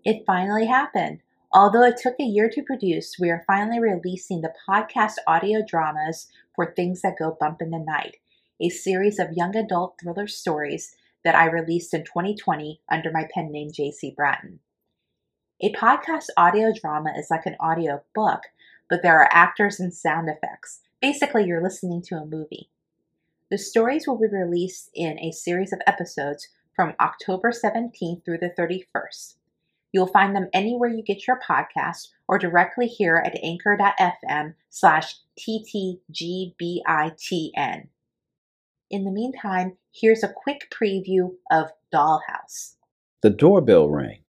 It finally happened. Although it took a year to produce, we are finally releasing the podcast audio dramas for Things That Go Bump in the Night, a series of young adult thriller stories that I released in 2020 under my pen name JC Bratton. A podcast audio drama is like an audio book, but there are actors and sound effects. Basically, you're listening to a movie. The stories will be released in a series of episodes from October 17th through the 31st. You'll find them anywhere you get your podcast or directly here at anchor.fm/ttgbitn. In the meantime, here's a quick preview of Dollhouse. The doorbell rang.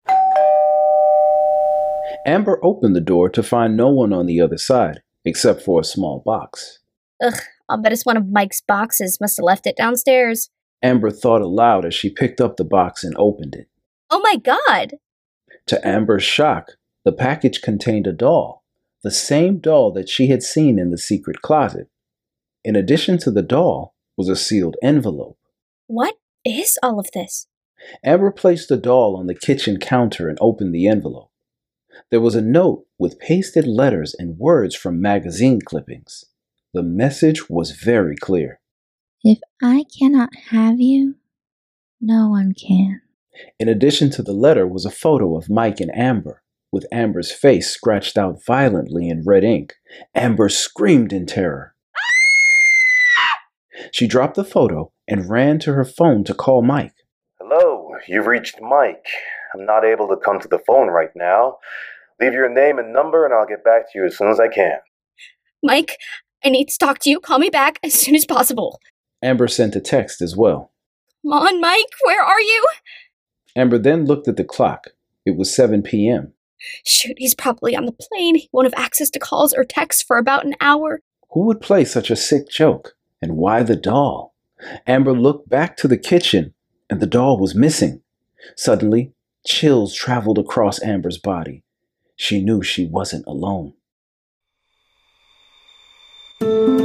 Amber opened the door to find no one on the other side, except for a small box. Ugh, I'll bet it's one of Mike's boxes. Must have left it downstairs. Amber thought aloud as she picked up the box and opened it. Oh my God! To Amber's shock, the package contained a doll, the same doll that she had seen in the secret closet. In addition to the doll was a sealed envelope. What is all of this? Amber placed the doll on the kitchen counter and opened the envelope. There was a note with pasted letters and words from magazine clippings. The message was very clear. If I cannot have you, no one can. In addition to the letter was a photo of Mike and Amber, with Amber's face scratched out violently in red ink. Amber screamed in terror. She dropped the photo and ran to her phone to call Mike. Hello, you've reached Mike. I'm not able to come to the phone right now. Leave your name and number and I'll get back to you as soon as I can. Mike, I need to talk to you. Call me back as soon as possible. Amber sent a text as well. Come on, Mike, where are you? Amber then looked at the clock. It was 7 p.m. Shoot, he's probably on the plane. He won't have access to calls or texts for about an hour. Who would play such a sick joke? And why the doll? Amber looked back to the kitchen, and the doll was missing. Suddenly, chills traveled across Amber's body. She knew she wasn't alone.